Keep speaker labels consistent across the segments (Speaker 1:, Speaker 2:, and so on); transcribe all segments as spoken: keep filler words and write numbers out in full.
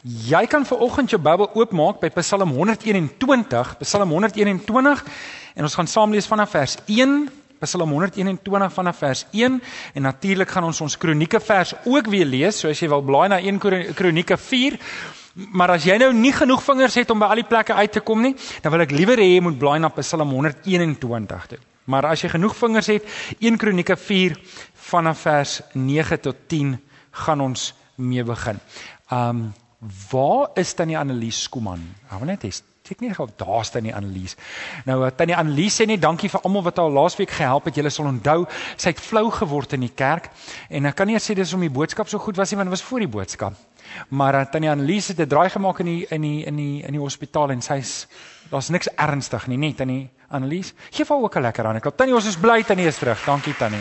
Speaker 1: Jy kan vanoggend jou Bybel oopmaak by Psalm honderd eenentwintig, Psalm honderd eenentwintig, en ons gaan saam lees vanaf vers een, Psalm honderd eenentwintig vanaf vers een, en natuurlik gaan ons ons Kronieke vers ook weer lees, so as jy wil blaai na een Kronieke vier, maar as jy nou nie genoeg vingers het om by al die plekke uit te kom nie, dan wil ek liewer hê jy moet blaai na Psalm honderd eenentwintig toe. Maar as jy genoeg vingers het, een Kronieke vier vanaf vers nege tot tien gaan ons mee begin. Um, waar is Tannie Annelies Skuman? Hou net eens, ek nie gou, daar is Tannie Annelies. Nou, Tannie Annelies sê net dankie vir almal wat haar laasweek gehelp het, julle sal onthou, sy het flou geword in die kerk, en ek kan nie sê dis om die boodskap so goed was nie, want dit was voor die boodskap. Maar uh, Tannie Annelies het 'n draai gemaak in die, in die, in die, in die hospitaal, en sy is, daar's niks ernstig nie, net Tannie Annelies. Geef haar ook 'n lekker aan, ek klap. Tannie, ons is bly, Tannie is terug, dankie Tannie.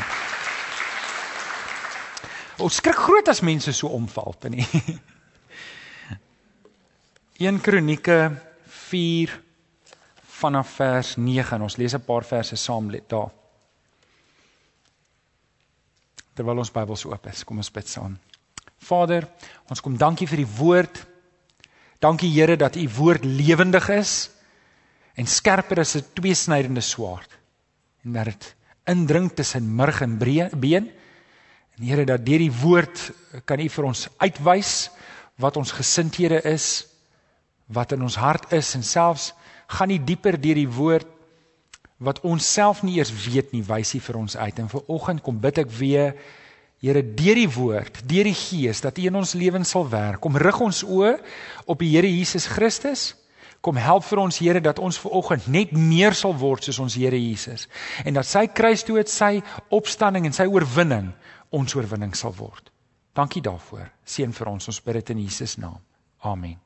Speaker 1: Ons skrik groot as mense so omval, Tannie. een Kronieke vier vanaf vers nege, en ons lees 'n paar verse saam daar. Terwyl ons Bybels oop is, kom ons bid saam. Vader, ons kom dankie vir die woord. Dankie Here dat u woord lewendig is en skerper as 'n tweesnydende swaard. En dat dit indring tussen murg en been. En Here, dat deur die woord kan u vir ons uitwys wat ons gesindhede is, wat in ons hart is, en selfs gaan nie dieper deur die woord, wat ons self nie eers weet nie, wys hy vir ons uit. En vanoggend kom bid ek weer, Here, deur die woord, deur die Gees, dat hy in ons lewens sal werk. Kom rig ons oë op die Here Jesus Christus. Kom help vir ons, Here, dat ons vanoggend net meer sal word soos ons Here Jesus. En dat sy kruisdood, sy opstanding en sy oorwinning ons oorwinning sal word. Dankie daarvoor. Seën vir ons, ons bid dit in Jesus naam. Amen.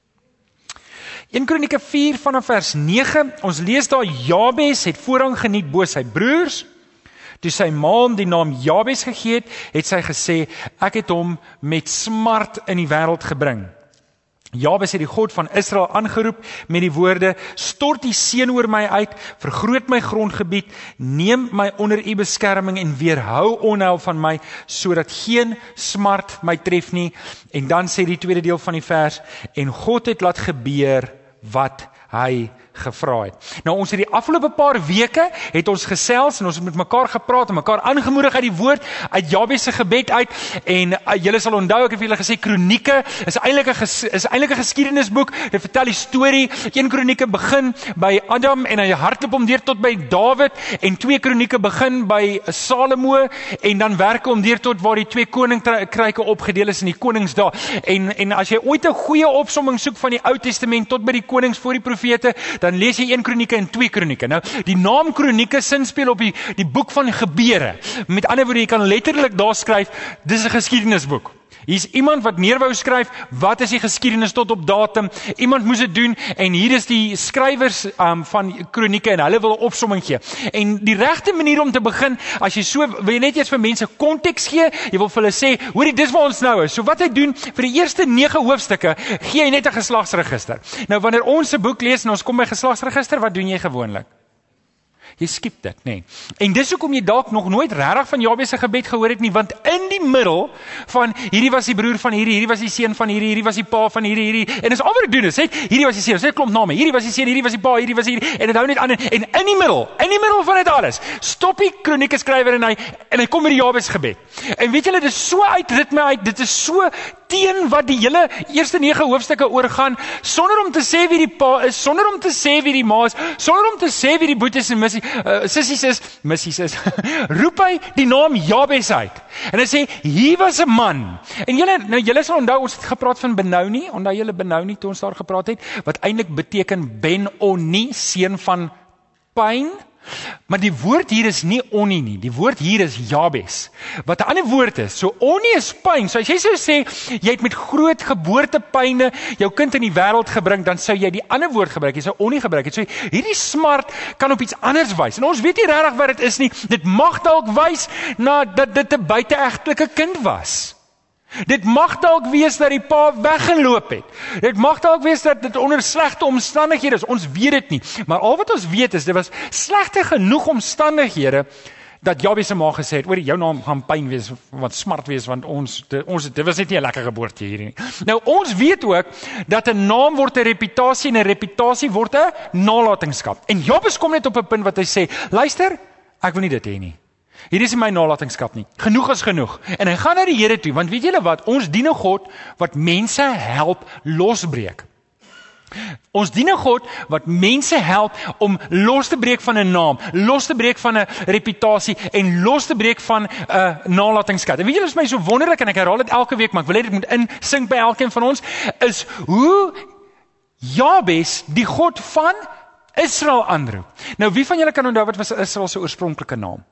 Speaker 1: een Kronieke vier vanaf vers nege, ons lees daar, Jabes het voorrang geniet bo sy broers. Toe sy ma hom die naam Jabes gegee het, het sy gesê, ek het hom met smart in die wêreld gebring. Jabes het die God van Israel aangeroep met die woorde, stort die seën oor my uit, vergroot my grondgebied, neem my onder u beskerming en weerhou onheil van my, sodat geen smart my tref nie. En dan sê die tweede deel van die vers, en God het laat gebeur wat hy gevra het. Nou ons het die afgelope paar weke het ons gesels en ons het met mekaar gepraat en mekaar aangemoedig uit die woord, uit Jabes se gebed uit, en uh, julle sal onthou, ek het vir julle gesê, Kronieke is eintlik 'n ges, is eintlik 'n geskiedenisboek, dit vertel die storie. een Kronieke begin by Adam en hy hardloop hom deur tot by Dawid, en twee Kronieke begin by Salomo, en dan werk hom deur tot waar die twee koninkryke opgedeel is in die konings daar. En, en as jy ooit 'n goeie opsomming soek van die Ou Testament tot by die konings voor die profete, dan lees jy een Kronieke en twee Kronieke. Nou, die naam Kronieke sinspeel op die, die boek van gebeure. Met ander woorde, jy kan letterlik daar skryf, dis 'n geskiedenisboek. Hier is iemand wat neer wou skryf, wat is die geskiedenis tot op datum, iemand moes dit doen, en hier is die skrywers um, van Kronieke, en hulle wil 'n opsomming gee. En die regte manier om te begin, as jy so, wil jy net eers vir mense konteks gee, jy wil vir hulle sê, hoorie, dis waar ons nou is. So wat hy doen, vir die eerste nege hoofstukke, gee hy net 'n geslagsregister. Nou, wanneer ons 'n boek lees, en ons kom by geslagsregister, wat doen jy gewoonlik? Jy skiep dit, nee. En dis hoekom jy dalk nog nooit regtig van Jabes se gebed gehoor het nie, want in die middel van hierdie was die broer van hierdie, hierdie was die seun van hierdie, hierdie was die pa van hierdie, hierdie, en dis al wat ek doen is, sê, hierdie was die seun, sê klomp name, hierdie was die seun, hierdie was die pa, hierdie was hierdie, en dit hou net aan, en in die middel, in die middel van dit alles, stop die Kronieke skrywer en hy, en hy kom met die Jabes gebed. En weet julle, dit is so uit ritme uit, dit is so teen wat die hele eerste nege hoofstukke oorgaan, sonder om te sê wie die pa is, sonder om te sê wie die ma is, sonder om te sê wie die boeties en missie, uh, sissies is, missies is, roep hy die naam Jabes uit. En hy sê, hier was 'n man. En julle, nou julle sal onthou, ons het gepraat van Benoni, onthou julle Benoni toe ons daar gepraat het, wat eintlik beteken Ben-Oni, seun van pyn. Maar die woord hier is nie Oni nie, die woord hier is Jabes, wat 'n ander woord is. So Oni is pyn, so as jy sou sê, jy het met groot geboortepyne jou kind in die wêreld gebring, dan sou jy die ander woord gebruik, jy sou Oni gebruik het. So hierdie smart kan op iets anders wys, en ons weet nie regtig wat dit is nie, dit mag dalk wys na dat dit 'n buiteegtelike kind was. Dit mag dalk wees dat die pa weggeloop het. Dit mag dalk wees dat dit onder slegte omstandighede is. Ons weet dit nie. Maar al wat ons weet is, dit was slegte genoeg omstandighede dat Jabes se ma gesê het, oor jou naam gaan pyn wees, wat smart wees, want ons, de, ons dit was net nie 'n lekker geboorte hier nie. Nou, ons weet ook, dat 'n naam word 'n reputasie, en 'n reputasie word 'n nalatenskap. En Jabes kom net op 'n punt wat hy sê, luister, ek wil nie dit hê nie. Hier is nie my nalatenskap nie. Genoeg is genoeg. En hy gaan na die Here toe, want weet julle wat, ons dien 'n God, wat mense help losbreek. Ons dien 'n God wat mense help om los te breek van 'n naam, los te breek van 'n reputasie en los te breek van 'n uh, nalatenskap. En weet julle, is my so wonderlik en ek herhaal dit elke week, maar ek wil hê dit moet insink by elkeen van ons, is hoe Jabes die God van Israel aanroep. Nou, wie van julle kan onthou wat was Israel se oorspronklike naam?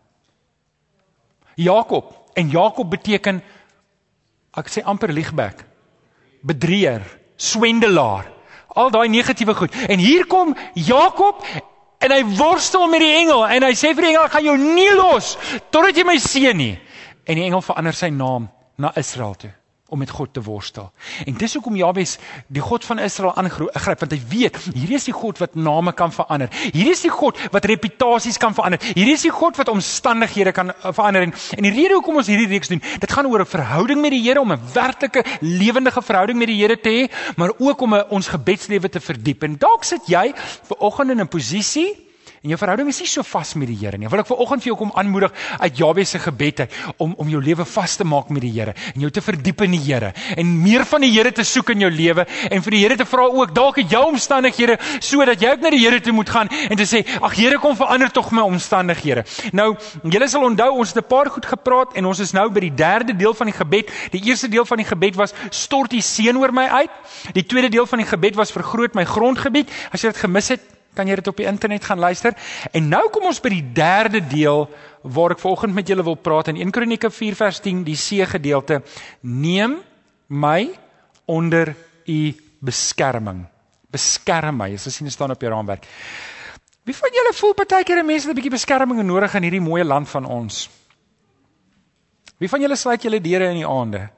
Speaker 1: Jakob. En Jakob beteken, ek sê amper liegbek, bedrieër, swendelaar. Al daai negatiewe goed. En hier kom Jakob en hy worstel met die engel en hy sê vir die engel, ek gaan jou nie los totdat jy my seën nie. En die engel verander sy naam na Israel toe om met God te worstel. En dis hoekom Jabes die God van Israel aangryp, want hy weet, hier is die God wat name kan verander. Hier is die God wat reputasies kan verander. Hier is die God wat omstandighede kan verander. En, en die rede hoekom ons hierdie reeks doen, dit gaan oor 'n verhouding met die Here, om 'n werklike, lewendige verhouding met die Here te hê, maar ook om 'n, ons gebedslewe te verdiep. En dalk sit jy vanoggend in 'n posisie, en jou verhouding is nie so vas met die Here nie. Wil ek vanoggend vir jou kom aanmoedig uit Jabes se gebed uit, om, om jou lewe vas te maak met die Here, en jou te verdiep in die Here, en meer van die Here te soek in jou lewe, en vir die Here te vra ook, dalk het jou omstandighede, so dat jy ook na die Here toe moet gaan, en te sê, ag Here, kom verander tog my omstandighede. Nou, julle sal onthou, ons het 'n paar goed gepraat, en ons is nou by die derde deel van die gebed. Die eerste deel van die gebed was, stort die seën oor my uit. Die tweede deel van die gebed was, vergroot my grondgebied. As jy dit gemis het, kan jy dit op die internet gaan luister. En nou kom ons by die derde deel, waar ek vanoggend met julle wil praat, in Eerste Kronieke vier vers tien, die C gedeelte, neem my onder u beskerming. Beskerm my, as jy sien, staan op jou raamwerk. Wie van julle voel partykeer mense het 'n bietjie beskerming nodig in hierdie mooie land van ons? Wie van julle sluit julle deure in die aande?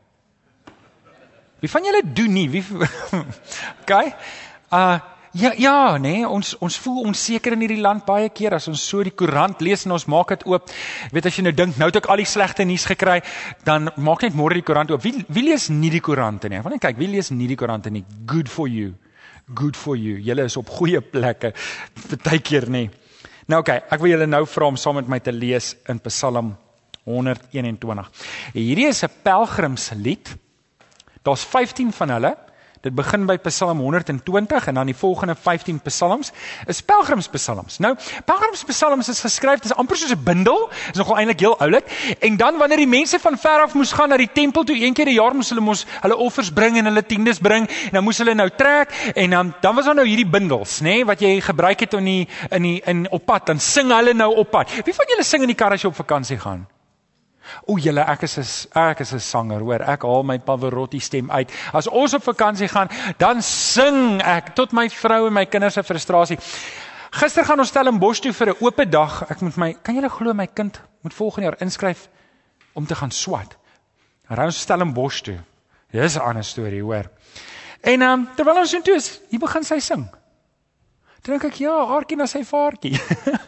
Speaker 1: Wie van julle doen nie? Wie okay? Uh Ja, ja, nee, ons, ons voel onseker in hierdie land baie keer, as ons so die koerant lees en ons maak dit oop. Weet, as jy nou dink, nou het ek al die slegte nuus gekry, dan maak net môre die koerant oop. Wie, wie lees nie die koerante nie? Want kyk, wie lees nie die koerante nie? Good for you. Good for you. Julle is op goeie plekke, partykeer nie. Nou oké, okay, ek wil julle nou vra om saam met my te lees in Psalm honderd eenentwintig. Hierdie is 'n pelgrimslied. Daar's vyftien van hulle. Dit begin by Psalm honderd twintig en dan die volgende vyftien psalms is pelgrimspsalms. Nou, pelgrimspsalms is geskryf, dit is amper soos 'n bundel, is nogal eintlik heel oulik. En dan wanneer die mense van ver af moes gaan na die tempel toe, een keer 'n jaar moes hulle mos hulle offers bring en hulle tiendes bring, en dan moes hulle nou trek, en dan, dan was daar nou hierdie bundels, nê, wat jy gebruik het in die, in die, in, op pad, dan sing hulle nou op pad. Wie van julle sing in die kar as jy op vakansie gaan? O julle, ek is 'n ek is 'n sanger, hoor. Ek haal my Pavarotti stem uit. As ons op vakansie gaan, dan sing ek tot my vrou en my kinders se frustrasie. Gister gaan ons Stellenbosch toe vir 'n oop dag. Ek moet my, kan julle glo my kind moet volgende jaar inskryf om te gaan swat. Dan ry ons Stellenbosch toe. Dis 'n ander storie, hoor. En um, terwyl ons so toe is, hier begin sy sing. Toe dink ek, ja, haartjie na sy vaartjie.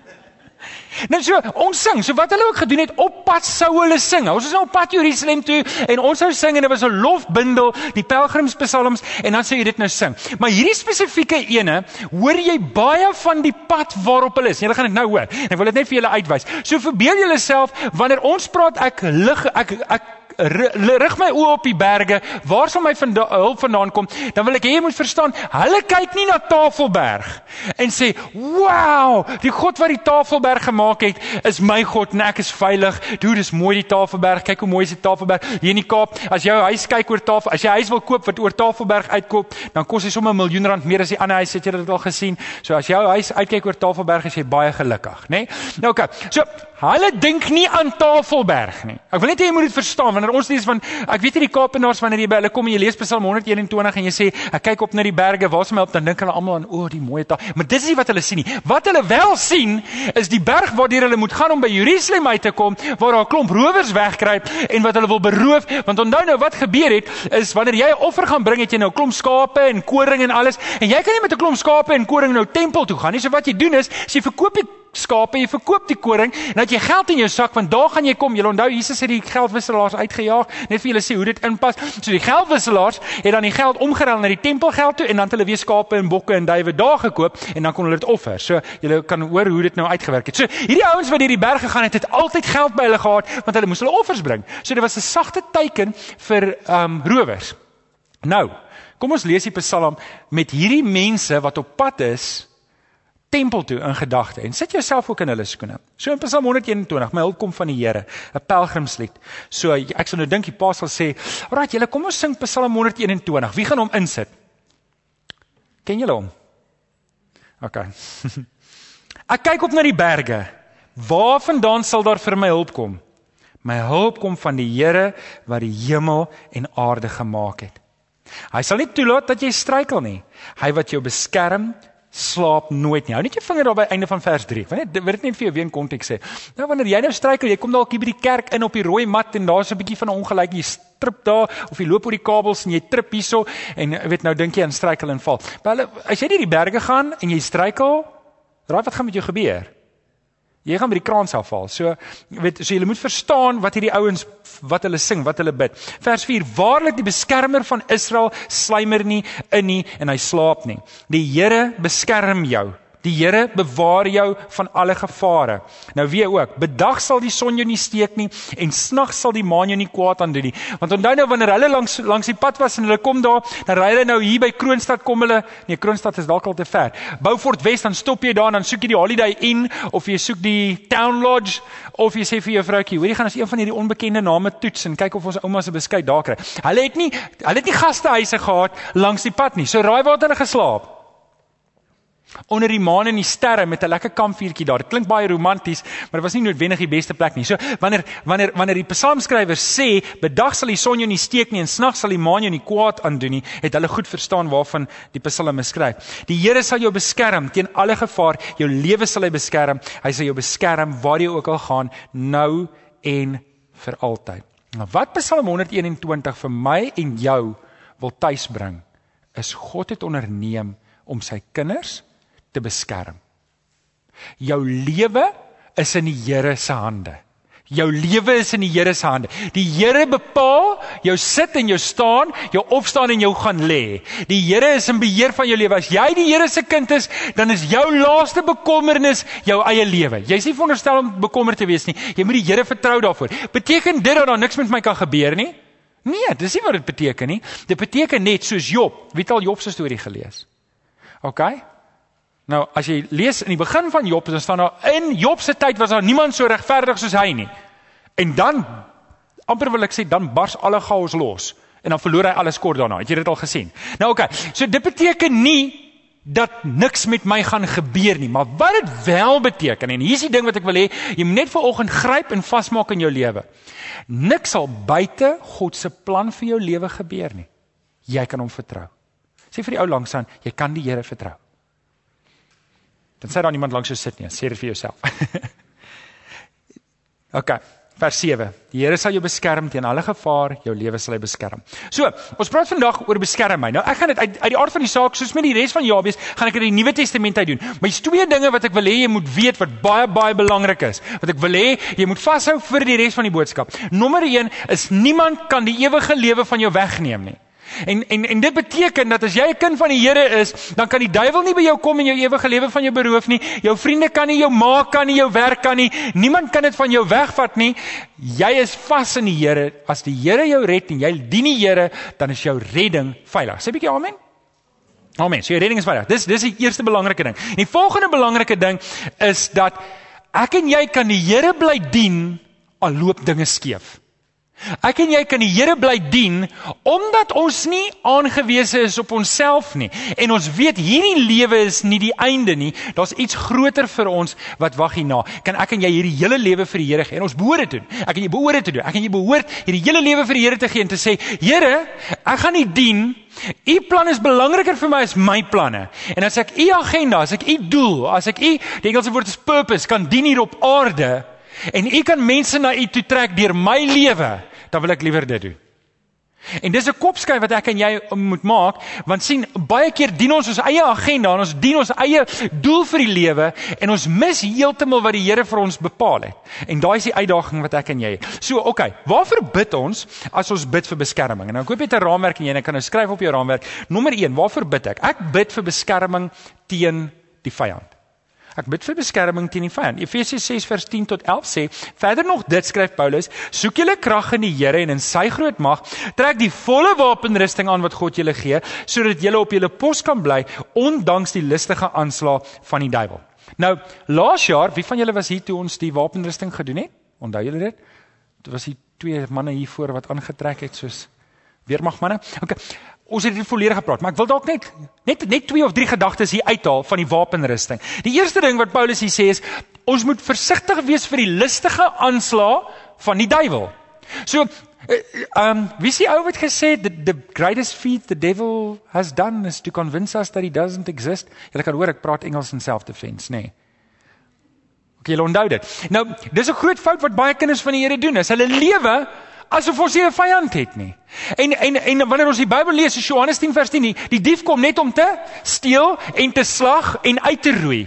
Speaker 1: Nou so, ons sing, so wat hulle ook gedoen het, op pad sou hulle sing. Ons is nou op pad Jerusalem toe, en ons sou sing, en dit was 'n lofbundel, die pelgrimspsalms, en dan sou jy dit nou sing. Maar hierdie spesifieke ene, hoor jy baie van die pad waarop hulle is. Julle gaan dit nou hoor, en ek wil dit net vir julle uitwys. So verbeel julle self, wanneer ons praat, ek lig, ek, ek, rig my oë op die berge, waar sal my vanda, hulp vandaan kom, dan wil ek hê jy moet verstaan, hulle kyk nie na Tafelberg, en sê, wow, die God wat die Tafelberg gemaak het, is my God, en ek is veilig, dude, dis mooi die Tafelberg, kyk hoe mooi is die Tafelberg, hier in die Kaap, as jou huis kyk oor Tafel, as jy huis wil koop, wat oor Tafelberg uitkoop, dan kos hy sommer 'n miljoen rand meer as die ander huis, het jy dit al gesien, so as jou huis uitkyk oor Tafelberg, is jy baie gelukkig, né? Nou oké, okay. So, hulle dink nie aan Tafelberg nie, ek wil net hê jy moet dit verstaan, wanneer ons lees van, ek weet nie die Kaapenaars, wanneer jy by hulle kom en jy lees Psalm honderd eenentwintig en jy sê, ek kyk op na die berge, waar is my op, dan dink hulle almal aan, o, die mooie taal, maar dit is nie wat hulle sien nie. Wat hulle wel sien, is die berg waardeur hulle moet gaan om by Jerusalem uit te kom, waar daar 'n klomp rowers wegkruip en wat hulle wil beroof, want onthou nou wat gebeur het, is wanneer jy 'n offer gaan bring, het jy nou 'n klomp skape en koring en alles, en jy kan nie met 'n klomp skape en koring nou tempel toe gaan nie, so wat jy doen is, as jy verkoop die skape, jy verkoop die koring, en dat jy geld in jou sak, want daar gaan jy kom. Jy onthou, Jesus het die geldwisselaars uitgejaag, net vir julle sê hoe dit inpas. So die geldwisselaars het dan die geld omgeruil na die tempelgeld toe, en dan het hulle weer skape en bokke en duwe daar gekoop, en dan kon hulle dit offer. So, julle kan hoor hoe dit nou uitgewerk het. So, hierdie ouens wat deur die berg gegaan het, het altyd geld by hulle gehad, want hulle moes hulle offers bring. So, dit was 'n sagte teken vir um, rowers. Nou, kom ons lees die Psalm met hierdie mense wat op pad is, tempel toe in gedagte, en sit jouself ook in hulle skoene. So in Psalm honderd eenentwintig, my hulp kom van die Here, 'n pelgrimslied. So ek sal nou dink die pa sal sê, alraai julle, kom ons sing Psalm honderd eenentwintig, wie gaan hom insit? Ken julle hom? Ok. Ek kyk op na die berge, waar vandaan sal daar vir my hulp kom? My hulp kom van die Here wat die hemel en aarde gemaak het. Hy sal nie toelaat dat jy struikel nie. Hy wat jou beskerm, slaap nooit nie. Hou net jou vinger daar by einde van vers drie. Want dit word net vir jou weer in konteks sê. Nou wanneer jy nou struikel, jy kom dalk hier by die kerk in op die rooi mat en daar's 'n bietjie van 'n ongeluk, jy trip daar of jy loop oor die kabels en jy trip hierso en weet nou dink jy aan struikel en val. Maar as jy deur die berge gaan en jy struikel, raai wat gaan met jou gebeur? Jy gaan by die kraans afval. So, weet, so jy moet verstaan wat hierdie ouens, wat hulle sing, wat hulle bid. Vers vier, waarlik die beskermer van Israel sluimer nie in nie en hy slaap nie. Die Here beskerm jou. Die Here bewaar jou van alle gevare. Nou weer ook, bedag sal die son jou nie steek nie en snags sal die maan jou nie kwaad aan doen nie. Want onthou nou wanneer hulle langs langs die pad was en hulle kom daar, dan ry hulle nou hier by Kroonstad kom hulle, nee Kroonstad is dalk al te ver. Beaufort West, dan stop jy daar en dan soek jy die Holiday Inn of jy soek die Town Lodge of jy sê vir jou vroukie, hoor jy gaan ons een van hierdie onbekende name toets en kyk of ons ouma se beskuit daar kry. Hulle het nie hulle het nie gastehuise gehad langs die pad nie. So raai waar het hulle geslaap? Onder die maan en die sterre met 'n lekker kampvuurtjie daar. Dit klink baie romanties, maar dit was nie noodwendig die beste plek nie. So wanneer wanneer wanneer die psalmskrywer sê, bedag sal die son jou nie steek nie en snags sal die maan jou nie kwaad aandoen nie, het hulle goed verstaan waarvan die psalme skryf. Die Here sal jou beskerm teen alle gevaar, jou lewe sal hy beskerm. Hy sal jou beskerm waar jy ook al gaan, nou en vir altyd. Nou wat Psalm honderd eenentwintig vir my en jou wil tuisbring, is God het onderneem om sy kinders te beskerm. Jou lewe is in die Here se hande. Jou lewe is in die Here se hande. Die Here bepaal jou sit en jou staan, jou opstaan en jou gaan lê. Die Here is in beheer van jou lewe. As jy die Here se kind is, dan is jou laaste bekommernis jou eie lewe. Jy is nie veronderstel om bekommerd te wees nie. Jy moet die Here vertrou daarvoor. Beteken dit dat daar niks met my kan gebeur nie? Nee, dis nie wat dit beteken nie. Dit beteken net soos Job. Wie het al Job se storie gelees? OK? Nou, as jy lees in die begin van Job, dan staan daar, in Job se tyd was daar niemand so regverdig soos hy nie. En dan, amper wil ek sê, dan bars alle chaos los. En dan verloor hy alles kort daarna. Het jy dit al gesien? Nou oké, okay, so dit beteken nie dat niks met my gaan gebeur nie, maar wat dit wel beteken, en hier is die ding wat ek wil hê, jy moet net vanoggend gryp en vasmaak in jou lewe. Niks sal buite God se plan vir jou lewe gebeur nie. Jy kan hom vertrou. Sê vir die ou langs aan, jy kan die Here vertrou. Dan sê daar niemand langs jou sit nie, sê dit vir jouself. OK, vers sewe. Die Here sal jou beskerm teen alle gevaar, jou lewe sal hy beskerm. So, ons praat vandag oor beskerm my. Nou ek gaan dit uit, uit die aard van die saak, soos met die res van Jabes, gaan ek in die Nuwe Testament uit doen. Maar hier's twee dinge wat ek wil hê jy moet weet wat baie baie belangrik is. Wat ek wil hê jy moet vashou vir die res van die boodskap. Nommer een is niemand kan die ewige lewe van jou wegneem nie. En, en, en dit beteken dat as jy 'n kind van die Here is, dan kan die duiwel nie by jou kom en jou ewige lewe van jou beroof nie. Jou vriende kan nie, jou ma kan nie, jou werk kan nie. Niemand kan dit van jou wegvat nie. Jy is vas in die Here. As die Here jou red en jy dien die Here, dan is jou redding veilig. Sê 'n bietjie amen. Amen. So jou redding is veilig. Dis dis die eerste belangrike ding. En die volgende belangrike ding is dat ek en jy kan die Here bly dien al loop dinge skeef. Ek en jy kan die Here bly dien, omdat ons nie aangewese is op onsself nie. En ons weet, hierdie lewe is nie die einde nie. Daar's iets groter vir ons, wat wag hierna. Kan ek en jy hierdie hele lewe vir die Here gee? En ons behoort dit doen. Ek en jy behoort dit te doen. Ek en jy behoort hierdie hele lewe vir die Here te gee en te sê, Here, ek gaan nie dien, U plan is belangriker vir my as my planne. En as ek U agenda, as ek U doel, as ek U, die Engelse woord is purpose, kan dien hier op aarde, en U kan mense na U toe trek deur my lewe, dan wil ek liewer dit doen. En dis 'n kopskuif wat ek en jy moet maak, want sien, baie keer dien ons ons eie agenda en ons dien ons eie doel vir die lewe en ons mis heeltemal wat die Here vir ons bepaal het. En daai is die uitdaging wat ek en jy het. So, oké, okay, waarvoor bid ons as ons bid vir beskerming? En nou ek hoop jy het 'n raamwerk en jy en kan nou skryf op jou raamwerk. Nommer een, waarvoor bid ek? Ek bid vir beskerming teen die vyand. Ek bid vir beskerming teen die vyand. Efesiërs ses vers tien tot elf sê, verder nog dit skryf Paulus, soek julle krag in die Here en in sy groot mag, trek die volle wapenrusting aan wat God julle gee, sodat julle op julle pos kan bly, ondanks die listige aanslag van die duiwel. Nou, laas jaar, wie van julle was hier toe ons die wapenrusting gedoen het? Onthou julle dit? Dit was die twee manne hier voor wat aangetrek het, soos weermagmanne. Okay. Ons het dit volledig gepraat, maar ek wil dalk net, net, net twee of drie gedagtes hier uithaal van die wapenrusting. Die eerste ding wat Paulus hier sê is, ons moet versigtig wees vir die listige aanslag van die duiwel. So, um, wie is die ou wat gesê, the, the greatest feat the devil has done is to convince us that he doesn't exist? Julle kan hoor, ek praat Engels in self-defense, nee. Ok, julle onthou dit. Nou, dis 'n groot fout wat baie kinders van die Here doen, is hulle lewe asof ons nie 'n vyand het nie. En, en, en wanneer ons die Bybel lees, is Johannes tien vers tien, die, die dief kom net om te steel en te slag en uit te roei.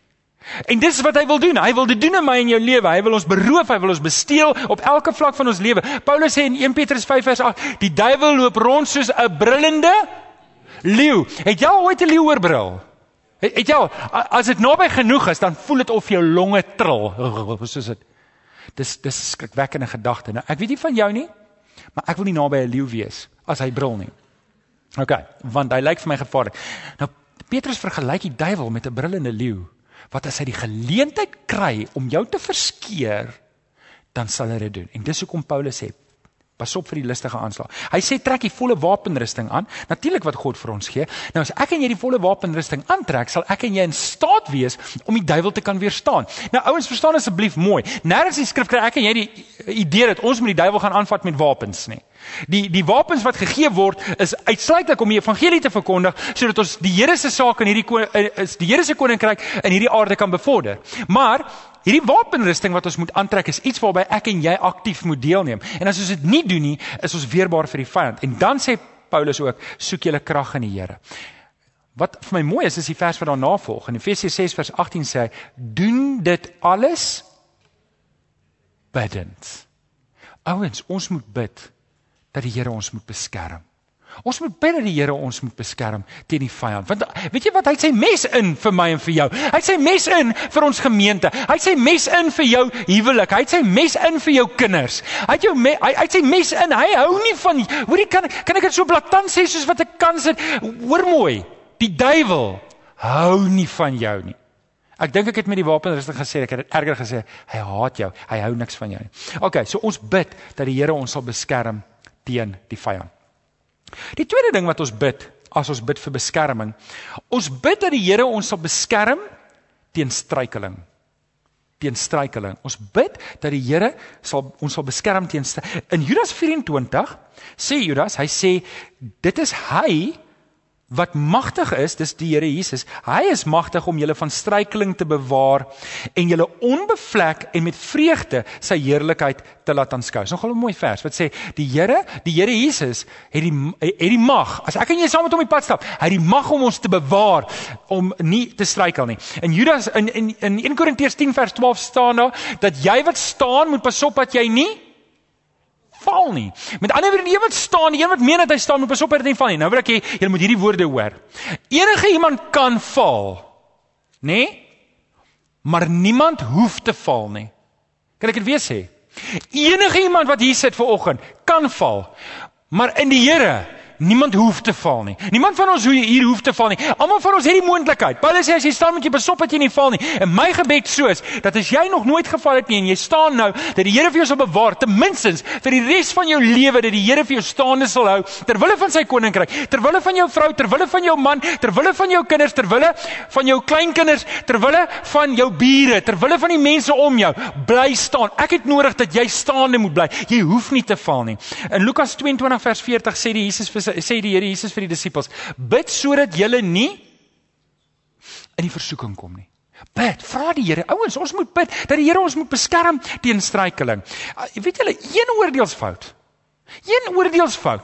Speaker 1: En dis wat hy wil doen, hy wil dit doen in my en jou lewe, hy wil ons beroof, hy wil ons besteel op elke vlak van ons lewe. Paulus sê in Eerste Petrus vyf vers agt, die duiwel loop rond soos 'n brullende leeu. Het jy al ooit 'n leeu oorbrul? Het, het jy al, as dit naby genoeg is, dan voel dit of jou longe trill, soos dit. Dis, dis skrikwekkende gedagte. Nou, ek weet nie van jou nie, maar ek wil nie naby 'n leeu wees, as hy brul nie. Ok, want hy lyk vir my gevaarlik. Nou, Petrus vergelyk die duiwel met 'n brullende leeu, wat as hy die geleentheid kry om jou te verskeer, dan sal hy dit doen. En dis hoekom Paulus sê, pas op vir die listige aanslag. Hy sê, trek die volle wapenrusting aan, natuurlik wat God vir ons gee. Nou as ek en jy die volle wapenrusting aantrek, sal ek en jy in staat wees om die duiwel te kan weerstaan. Nou ouens, verstaan asseblief mooi, nêrens in die skrif kry ek en jy die idee dat ons met die duiwel gaan aanvat met wapens nie. Die, die wapens wat gegee word, is uitsluitlik om die evangelie te verkondig, sodat ons die Here se saak in hierdie, is die Here se koninkryk in hierdie aarde kan bevorder. Maar, hierdie wapenrusting wat ons moet aantrek, is iets waarby ek en jy aktief moet deelneem. En as ons dit nie doen nie, is ons weerbaar vir die vyand. En dan sê Paulus ook, soek julle krag in die Here. Wat vir my mooi is, is die vers wat daarna volg. In Efesiërs ses vers agttien sê hy, doen dit alles bidend. Ouens, ons moet bid, dat die Here ons moet beskerm. Ons moet bid dat die Here ons moet beskerm teen die vyand. Want weet jy wat, hy het sy mes in vir my en vir jou. Hy het sy mes in vir ons gemeente. Hy het sy mes in vir jou huwelik. Hy het sy mes in vir jou kinders. Hy het, jou me, hy, hy het sy mes in. Hy hou nie van, hoorie, kan, kan ek dit so blaatant sê soos wat ek kan sê? Hoor mooi, die duiwel hou nie van jou nie. Ek dink ek het met die wapenrusting gesê, ek het het erger gesê, hy haat jou, hy hou niks van jou nie. Ok, so ons bid dat die Here ons sal beskerm teen die vyand. Die tweede ding wat ons bid, as ons bid vir beskerming, ons bid dat die Here ons sal beskerm teen struikeling. Teen struikeling. Ons bid dat die Here sal, ons sal beskerm teen struikeling. In Judas vyf en twintig sê Judas, hy sê, dit is hy wat magtig is, dis die Here Jesus, hy is magtig om julle van struikeling te bewaar en julle onbevlek en met vreugde sy heerlikheid te laat aanskou. Dis nogal 'n mooi vers wat sê, die Here, die Here Jesus het die, het die mag, as ek en jy saam met hom die pad stap, hy het die mag om ons te bewaar, om nie te struikel nie. In Judas, in, in, in Eerste Korintiërs tien vers twaalf staan daar, dat jy wat staan, moet pas op dat jy nie val nie. Met ander woorde, die een wat staan, die een wat meen dat hy staan, moet pas op dat hy nie val nie. Nou wil ek hê, julle moet hierdie woorde hoor. Enige iemand kan val, nee, maar niemand hoef te val nie. Kan ek dit weer sê? Enige iemand wat hier sit vanoggend, kan val, maar in die Here, niemand hoef te val nie. Niemand van ons hier hoef te val nie. Almal van ons het die moontlikheid. Paulus sê, as jy staan, moet jy pas op dat jy nie val nie. En my gebed soos, dat as jy nog nooit geval het nie, en jy staan nou, dat die Here vir jou sal bewaar, ten minstens, vir die res van jou lewe, dat die Here vir jou staande sal hou, terwille van sy koninkryk, terwille van jou vrou, terwille van jou man, terwille van jou kinders, terwille van jou kleinkinders, terwille van jou bure, terwille van die mense om jou, bly staan. Ek het nodig dat jy staande moet bly. Jy hoef nie te val nie. In Lukas twee en twintig vers veertig sê die Jesus vir sê die Here Jesus vir die disippels, bid sodat julle nie in die versoeking kom nie. Bid, vra die Here, ouens, ons moet bid, dat die Here ons moet beskerm teen struikeling. Weet julle, een oordeelsfout, een oordeelsfout,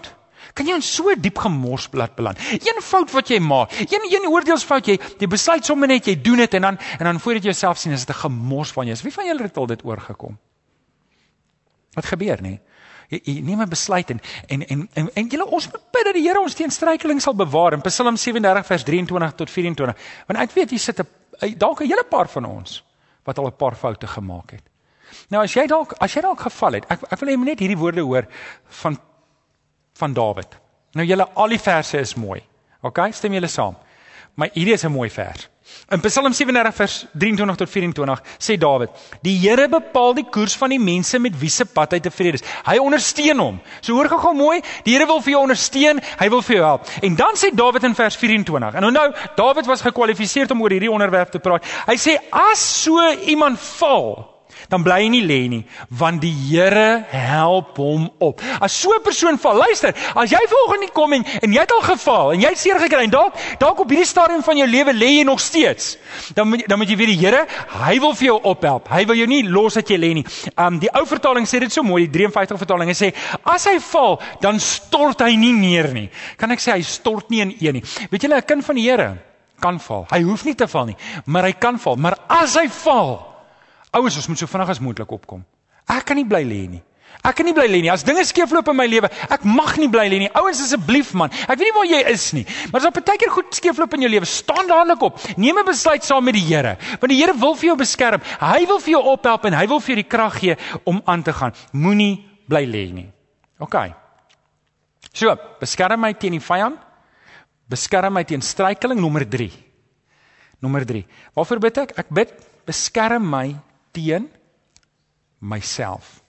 Speaker 1: Kan jy in so diep gemorsblad beland? Een fout wat jy maak, een, een oordeelsfout, jy, jy besluit sommer net, jy doen dit, en dan, en dan voordat jy jouself sien, is dit 'n gemors van jou. Wie van julle het al dit oorgekom? Wat gebeur, nie? Jy, jy neem 'n besluit, en, en, en, en, en julle, ons moet bid dat die Here ons teen struikeling sal bewaar, in Psalm sewe en dertig vers drieëntwintig tot vyf-en-twintig, want ek weet, hier sit 'n, dalk 'n hele paar van ons, wat al 'n paar foute gemaak het. Nou, as jy dalk, as jy dalk geval het, ek, ek wil net hierdie woorde hoor, van van Dawid. Nou julle, al die verse is mooi. Ok, stem julle saam. Maar hierdie is 'n mooi vers. In Psalm sewe en dertig vers drieëntwintig tot vyf-en-twintig sê Dawid, die Here bepaal die koers van die mense met wie se pad hy tevrede is. Hy ondersteun hom. So hoor gou mooi, die Here wil vir jou ondersteun, hy wil vir jou help. En dan sê Dawid in vers vyf-en-twintig, en nou, Dawid was gekwalifiseerd om oor hierdie onderwerp te praat. Hy sê, as so iemand val, dan bly hy nie lê nie, want die Here help hom op. As so 'n persoon val, luister, as jy vanoggend nie kom en, en jy het al geval, en jy het seer gekry, en dalk, dalk op hierdie stadium van jou lewe lê jy nog steeds, dan moet, dan moet jy weet, die Here, hy wil vir jou ophelp, hy wil jou nie los dat jy lê nie. Um, die ou vertaling sê dit so mooi, die vyf-en-vyftig vertaling, hy sê, as hy val, dan stort hy nie neer nie. Kan ek sê, hy stort nie in een nie. Weet julle, 'n kind van die Here kan val, hy hoef nie te val nie, maar hy kan val, maar as hy val, ouens, ons moet so vinnig as moontlik opkom. Ek kan nie bly lê nie. Ek kan nie bly lê nie. As dinge skeefloop in my lewe, ek mag nie bly lê nie. Ouens, asseblief man. Ek weet nie waar jy is nie, maar as daar partykeer goed skeefloop in jou lewe, staan dadelik op. Neem 'n besluit saam met die Here, want die Here wil vir jou beskerm. Hy wil vir jou ophelp en hy wil vir jou die krag gee om aan te gaan. Moenie bly lê nie. OK. So, beskerm my teen die vyand. Beskerm my teen struikeling, nommer drie. Nommer drie. Waarvoor bid ek? Ek bid, beskerm my teen myself.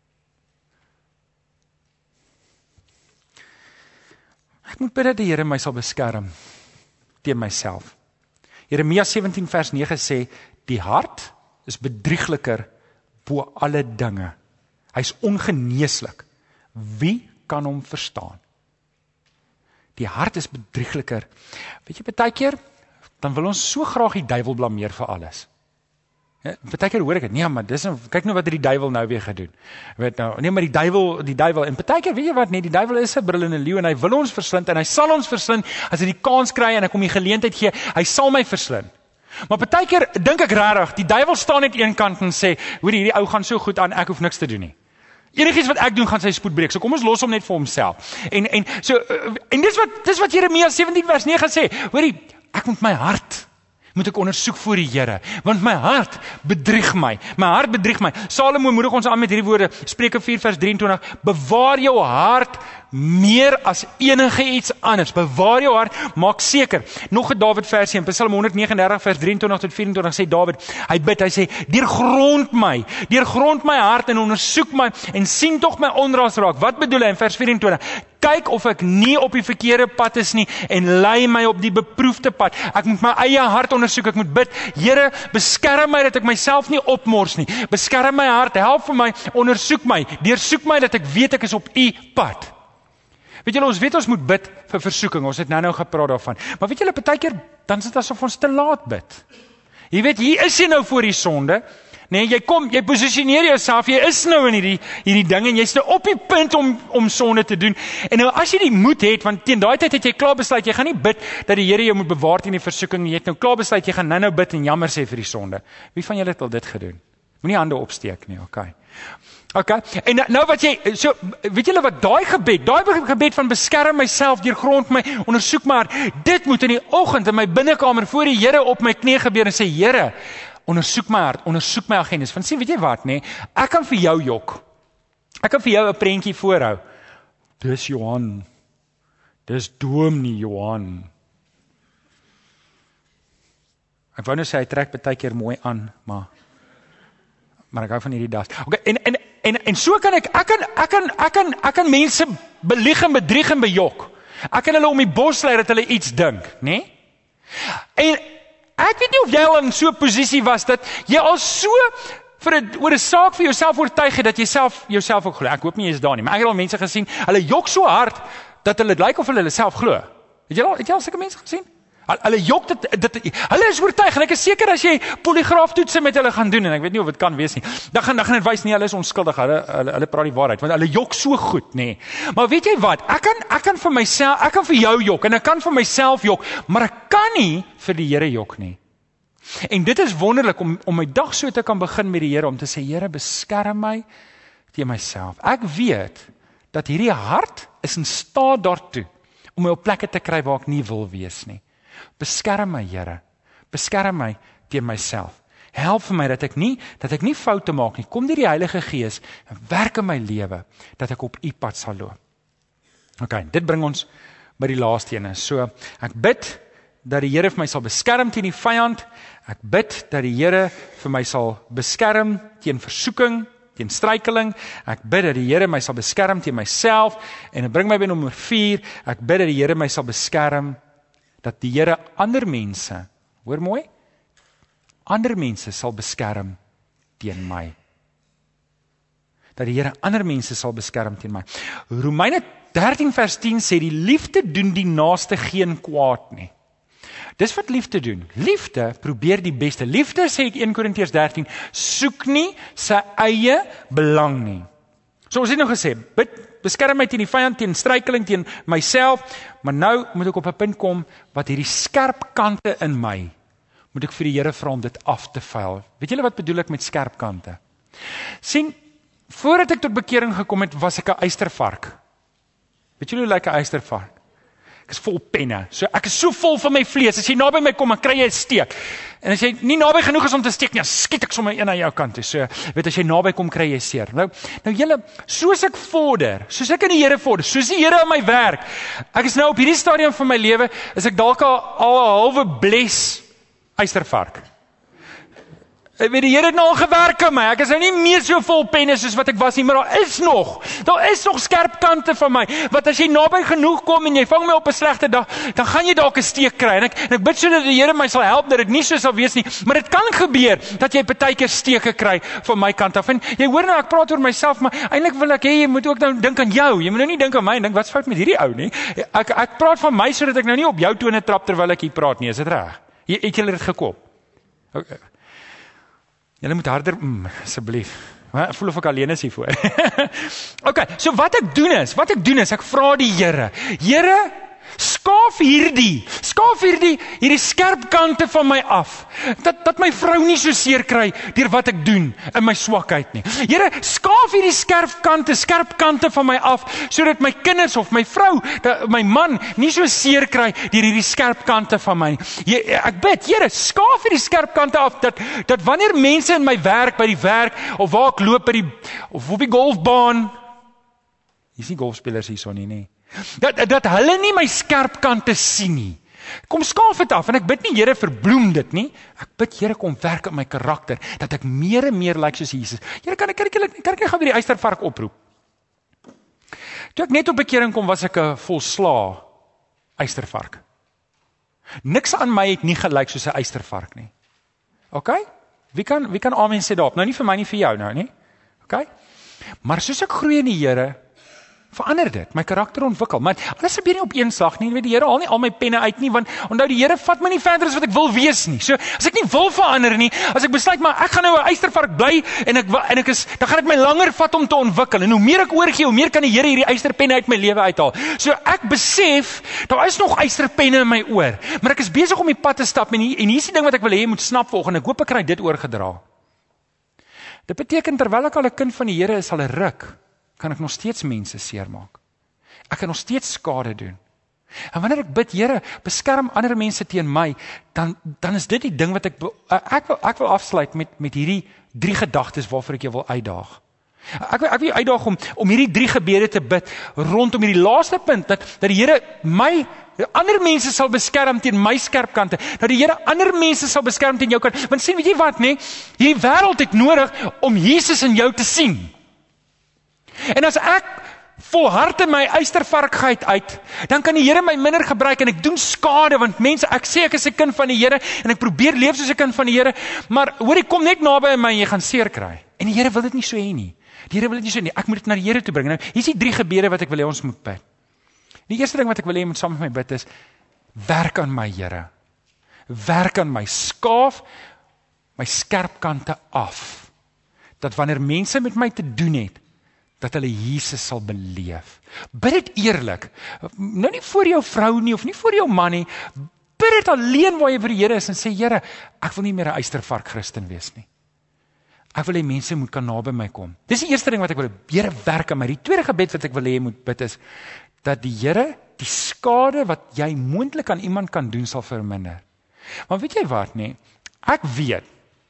Speaker 1: Ek moet bid dat die Here my sal beskerm teen myself. Jeremia sewentien vers nege sê, die hart is bedriegliker bo alle dinge. Hy's ongeneeslik. Wie kan hom verstaan? Die hart is bedriegliker. Weet jy, baie keer, dan wil ons so graag die duiwel blameer vir alles. Ja, partykeer hoor ek dit, nee, maar dis nou, kyk nou wat het die duiwel nou weer gedoen. Weet nou, nee, maar die duiwel, die duiwel, en partykeer, weet jy wat, nee, die duiwel is 'n brullende leeu en hy wil ons verslind en hy sal ons verslind as hy die kans kry en ek hom die geleentheid gee, hy sal my verslind. Maar partykeer dink ek regtig, die duiwel staan net een kant en sê, hoor hierdie ou gaan so goed aan, ek hoef niks te doen nie. Enigiets wat ek doen gaan sy spoed breek. So kom ons los hom net vir homself. En en so en dis wat dis wat Jeremia sewentien vers nege sê, hoorie, ek moet my hart moet ek ondersoek voor die Here, want my hart bedrieg my, my hart bedrieg my. Salomo moedig ons aan met hierdie woorde, Spreuke vier vers drieëntwintig, bewaar jou hart meer as enige iets anders, bewaar jou hart, maak seker, nog 'n Dawid versie, in Psalm honderd vyf en dertig vers drieëntwintig tot vyf-en-twintig sê Dawid, hy bid, hy sê, deurgrond my, deurgrond my hart en ondersoek my, en sien tog my onras raak. Wat bedoel hy in vers vyf-en-twintig? Kyk of ek nie op die verkeerde pad is nie, en lei my op die beproefde pad. Ek moet my eie hart ondersoek, ek moet bid, Here, beskerm my dat ek myself nie opmors nie, beskerm my hart, help vir my, ondersoek my, deursoek my dat ek weet ek is op u pad. Weet julle, ons weet ons moet bid vir versoeking, ons het nou nou gepraat daarvan, maar weet julle, partykeer, dan is dit asof ons te laat bid. Jy weet, hier is jy nou voor die sonde, nee, jy kom, jy posisioneer jouself, jy is nou in hierdie, hierdie ding, en jy's nou op die punt om, om sonde te doen, en nou as jy die moed het, want teen daai tyd het jy klaar besluit, jy gaan nie bid, dat die Here jou moet bewaar teen die versoeking, jy het nou klaar besluit, jy gaan nou nou bid, en jammer sê vir die sonde. Wie van julle het al dit gedoen? Moenie hande opsteek nie, oké. Okay. Okay. En nou wat jy, so, weet julle wat, daai gebed, daai gebed van beskerm myself, deurgrond my, ondersoek maar, dit moet in die oggend in my binnekamer voor die Here op my knie gebeur en sê, Here, ondersoek my hart, ondersoek my agendas. Want sien, weet jy wat, nee, ek kan vir jou jok, ek kan vir jou 'n prentjie voorhou, dis Johan, dis Dominee Johan. Ek wou nou sê, hy trek baie keer mooi aan, maar, maar ek hou van hierdie das. Okay, en, en, en, en so kan ek, ek kan, ek kan, ek kan, ek kan mense belieg en bedrieg en bejok. Ek kan hulle om die bos lei dat hulle iets dink, nee? En, ek weet nie of jy al in so 'n posisie was, dat jy al so vir a, oor 'n saak vir jouself oortuig het, dat jy self, jouself ook glo. Ek hoop nie jy is daar nie, maar ek het al mense gesien, hulle jok so hard, dat hulle lyk of hulle hulle self glo. Het jy al, het jy al sulke mense gesien? Hulle jok dit, dit hulle is oortuig en ek is seker as jy polygraaftoetse met hulle gaan doen en ek weet nie of dit kan wees nie. Dan gaan dan gaan dit wys nie, hulle is onskuldig. Hulle hulle, hulle praat die waarheid want hulle jok so goed, nê. Maar weet jy wat? Ek kan ek kan vir myself, ek kan vir jou jok en ek kan vir myself jok, maar ek kan nie vir die Here jok nie. En dit is wonderlik om om my dag so te kan begin met die Here om te sê Here, beskerm my teen myself. Ek weet dat hierdie hart is in staat daartoe om my op plekke te kry waar ek nie wil wees nie. Beskerm my, Here. Beskerm my teen myself. Help vir my dat ek nie dat ek nie foute maak nie. Kom deur die Heilige Gees en werk in my lewe dat ek op U pad sal loop. OK, dit bring ons by die laaste ene. So, ek bid dat die Here vir my sal beskerm teen die vyand. Ek bid dat die Here vir my sal beskerm teen versoeking, teen struikeling. Ek bid dat die Here my sal beskerm teen myself. En dit bring my by nommer vier. Ek bid dat die Here my sal beskerm, dat die Here ander mense, hoor mooi, ander mense sal beskerm teen my. Dat die Here ander mense sal beskerm teen my. Romeine dertien vers tien sê die liefde doen die naaste geen kwaad nie. Dis wat liefde doen. Liefde probeer die beste. Liefde, sê Eerste Korintiërs dertien, soek nie sy eie belang nie. So ons het nou gesê, bid, beskerm my teen die vyand, teen struikeling, teen myself, maar nou moet ek op 'n punt kom wat hierdie skerp kante in my, moet ek vir die Here vra om dit af te vuil. Weet julle wat bedoel ek met skerp kante? Sien, voordat ek tot bekering gekom het, was ek 'n eystervark. Weet julle hoe lyk 'n eystervark? Ek is vol penne. So ek is so vol van my vlees. As jy naby my kom, dan kry jy 'n steek. En as jy nie naby genoeg is om te steek nie, dan skiet ek sommer een aan jou kant toe. So, weet as jy naby kom, kry jy seer. Nou, nou julle, soos ek vorder, soos ek in die Here vorder, soos die Here in my werk. Ek is nou op hierdie stadium van my lewe, is ek dalk al, al 'n halwe bles eystervark. Ek weet die Here het nou al gewerk aan my. Ek is nou nie meer so vol penne soos wat ek was nie, maar daar is nog. Daar is nog skerp kante van my. Wat as jy naby genoeg kom en jy vang my op 'n slegte dag, dan gaan jy dalk 'n steek kry. En ek en ek bid sodat die Here my sal help dat dit nie so sal wees nie, maar dit kan gebeur dat jy partykeer steke kry van my kant af. En jy hoor nou ek praat oor myself, maar eintlik wil ek hê jy moet ook nou dink aan jou. Jy moet nou nie dink aan my en dink wat's fout met hierdie ou nie. Ek ek praat van my sodat ek nou nie op jou tone trap terwyl ek hier praat nie. Is dit reg? Het julle dit gekop? Okay. Julle moet harder, mm, asseblief. Ek voel of ek alleen is hiervoor. OK, so wat ek doen is, wat ek doen is, ek vra die Here, Here, skaaf hierdie, skaaf hierdie, hierdie skerp kante van my af, dat, dat my vrou nie so seer kry, deur wat ek doen, in my swakheid nie. Here, skaaf hierdie skerp kante, skerp kante van my af, sodat my kinders of my vrou, dat, my man, nie so seer kry, deur hierdie skerp kante van my. Je, ek bid, Here, skaaf hierdie skerp kante af, dat, dat wanneer mense in my werk, by die werk, of waar ek loop, by die, of op die golfbaan, hier is nie golfspelers hierso nie, nie. Dat, dat hulle nie my skerp kante sien nie. Kom skaaf dit af, en ek bid nie, Here, verbloem dit nie. Ek bid, Here, kom werk in my karakter, dat ek meer en meer lyk soos Jesus. Here, kan ek, kan ek, kan ek, kan ek gaan weer die eystervark oproep? Toe ek net op bekering kom, was ek 'n volslaa eystervark. Niks aan my het nie gelyk soos 'n eystervark nie. OK? Wie kan, wie kan amen sê daarop? Nou nie vir my nie, vir jou nou nie. OK? Maar soos ek groei in die Here, verander dit, my karakter ontwikkel, maar alles gebeur nie op een slag nie, weet die Here haal nie al my penne uit nie, want onthou die Here vat my nie verder as wat ek wil wees nie, so as ek nie wil verander nie, as ek besluit maar ek gaan nou 'n eystervark bly, en ek, en ek is, dan gaan dit my langer vat om te ontwikkel, en hoe meer ek oorgee, hoe meer kan die Here hierdie eysterpenne uit my lewe uithaal, so ek besef, daar is nog eysterpenne in my oor, maar ek is besig om die pad te stap, en, hier, en hier is die ding wat ek wil hê, jy moet snap volgende, ek hoop ek kry dit oorgedra. Dit beteken, terwyl ek al 'n kind van die Here is, al 'n ruk, kan ek nog steeds mense seermaak. Ek kan nog steeds skade doen. En wanneer ek bid, Here, beskerm ander mense teen my, dan, dan is dit die ding wat ek, ek wil, ek wil afsluit met, met hierdie drie gedagtes waarvoor ek jou wil uitdaag. Ek wil, ek wil jou uitdaag om, om hierdie drie gebede te bid, rondom hierdie laaste punt, dat, dat die Here my, ander mense sal beskerm teen my skerp kante, dat die Here ander mense sal beskerm teen jou kant, want sien, weet jy wat, nee, hierdie wêreld het nodig om Jesus in jou te sien. En as ek volhard in my eystervarkheid uit, dan kan die Here my minder gebruik, en ek doen skade, want mense, ek sê ek is 'n kind van die Here, en ek probeer leef soos 'n kind van die Here, maar hoor, ek kom net naby aan my, en jy gaan seer kry. En die Here wil dit nie so hê nie. Die Here wil dit nie so hê nie. Ek moet dit na die Here toe bring. Nou, hier is die drie gebede wat ek wil hê ons moet bid. Die eerste ding wat ek wil hê moet saam met my bid is, werk aan my, Here. werk aan my, skaaf my skerp kante af, dat wanneer mense met my te doen het, dat hulle Jesus sal beleef. Bid dit eerlik, nou nie voor jou vrou nie, of nie voor jou man nie, bid dit alleen waar jy vir die Here is, en sê, Here, ek wil nie meer 'n eystervark Christen wees nie. Ek wil hê mense moet kan naby my kom. Dis die eerste ding wat ek wil, Here, werk aan my. Die tweede gebed wat ek wil hê jy moet bid is, dat die Here die skade wat jy moontlik aan iemand kan doen, sal verminder. Maar weet jy wat nie, ek weet,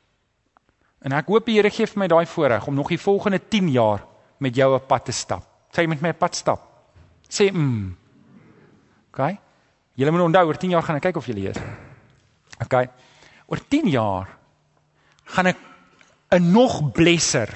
Speaker 1: en ek hoop die Here gee vir my daai voorreg, om nog die volgende tien jaar met jou 'n pad te stap. Sê jy met my 'n pad stap? Sê, mm. Ok? Julle moet onthou, oor tien jaar gaan ek kyk of julle is. Ok? Oor tien jaar gaan ek 'n nog blesser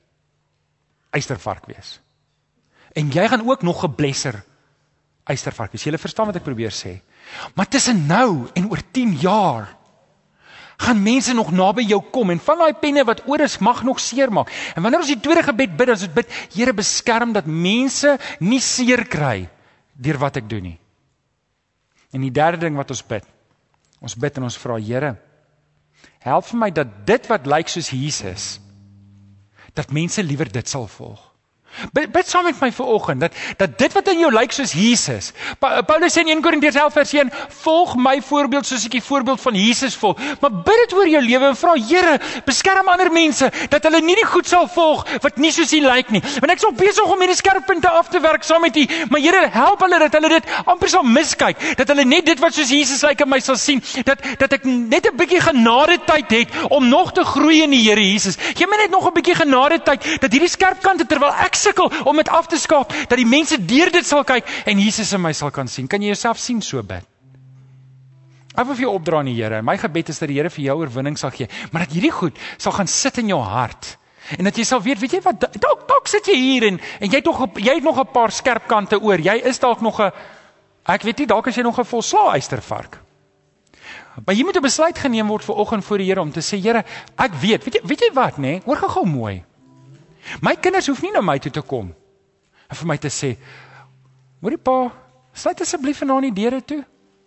Speaker 1: eystervark wees. En jy gaan ook nog 'n blesser eystervark wees. Julle verstaan wat ek probeer sê. Maar tussen nou en oor tien jaar gaan mense nog naby jou kom, en van daai penne wat oor is, mag nog seer maak. En wanneer ons die tweede gebed bid, as ons bid, Here, beskerm dat mense nie seer kry deur wat ek doen nie. En die derde ding wat ons bid, ons bid en ons vra, Here, help vir my dat dit wat lyk soos Jesus, dat mense liewer dit sal volg. Bid, bid saam met my vanoggend, dat, dat dit wat in jou lyk soos Jesus, pa, Paulus sê in een Korintiërs elf vers een, volg my voorbeeld soos ek die voorbeeld van Jesus volg, maar bid dit oor jou lewe en vra, Here, beskerm ander mense, dat hulle nie die goed sal volg, wat nie soos U lyk nie, want ek is ook besig om hierdie skerppunte af te werk saam met U, maar Here, help hulle, dat hulle dit amper sal miskyk, dat hulle net dit wat soos Jesus lyk in my sal sien, dat, dat ek net 'n bietjie genade tyd het, om nog te groei in die Here Jesus, gee my net nog 'n bietjie genade tyd, dat hierdie skerp kante, terwyl ek sukkel om dit af te skaaf, dat die mense deur dit sal kyk en Jesus in my sal kan sien. Kan jy jouself sien so bid? Ek wil vir jou opdra aan die Here. My gebed is dat die Here vir jou oorwinning sal gee, maar dat hierdie goed sal gaan sit in jou hart. En dat jy sal weet, weet jy wat, dalk dalk sit jy hier en en jy het nog jy het nog 'n paar skerp kante oor. Jy is dalk nog 'n ek weet nie, dalk is jy nog 'n volslaa eystervark. Maar jy moet 'n besluit geneem word vanoggend voor die Here om te sê, Here, ek weet, weet jy weet jy wat, nê? Hoor gou mooi. My kinders hoef nie na my toe te kom en vir my te sê, hoorie pa, sluit asseblief vanaand die deure toe.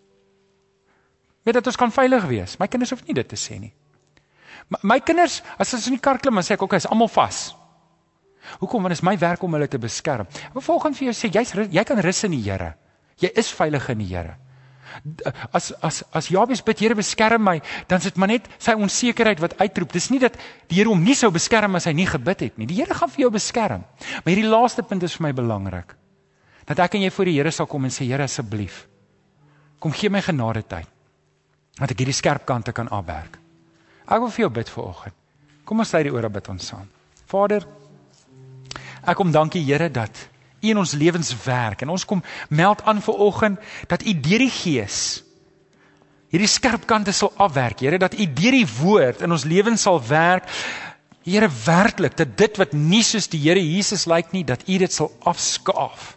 Speaker 1: Weet dat ons kan veilig wees. My kinders hoef nie dit te sê nie. My, my kinders, as ons in die kar klim, dan sê ek, ok, is almal vas. Hoekom? Want is my werk om hulle te beskerm. En volgens vir jou sê, jy's, jy kan rus in die Here. Jy is veilig in die Here. As, as, as Jabes bid, Here beskerm my, dan is dit maar net sy onsekerheid wat uitroep. Dis nie dat die Here hom nie sou beskerm as hy nie gebid het nie. Die Here gaan vir jou beskerm. Maar hierdie laaste punt is vir my belangrik. Dat ek en jy voor die Here sal kom en sê, Here asseblief, kom gee my genade tyd, dat ek hierdie skerp kante kan afwerk. Ek wil vir jou bid vanoggend. Kom ons sluit die ore, bid ons saam. Vader, ek kom dankie Here dat U in ons lewens werk, en ons kom meld aan vanoggend, dat U deur die Gees hierdie skerp kante sal afwerk, Here, dat U deur die woord in ons lewens sal werk, Here, werklik, dat dit wat nie soos die Here Jesus lyk nie, dat U dit sal afskaaf.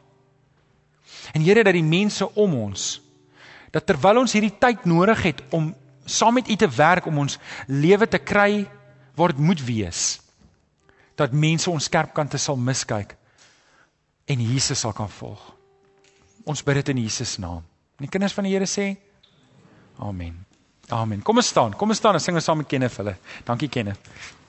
Speaker 1: En Here, dat die mense om ons, dat terwyl ons hierdie tyd nodig het, om saam met U te werk, om ons lewe te kry, waar dit moet wees, dat mense ons skerp kante sal miskyk, en Jesus sal kan volg. Ons bid dit in Jesus naam. En die kinders van die Here sê, Amen. Amen. Kom ons staan, kom ons staan en sing ons saam met Kenneth hulle. Dankie Kenneth.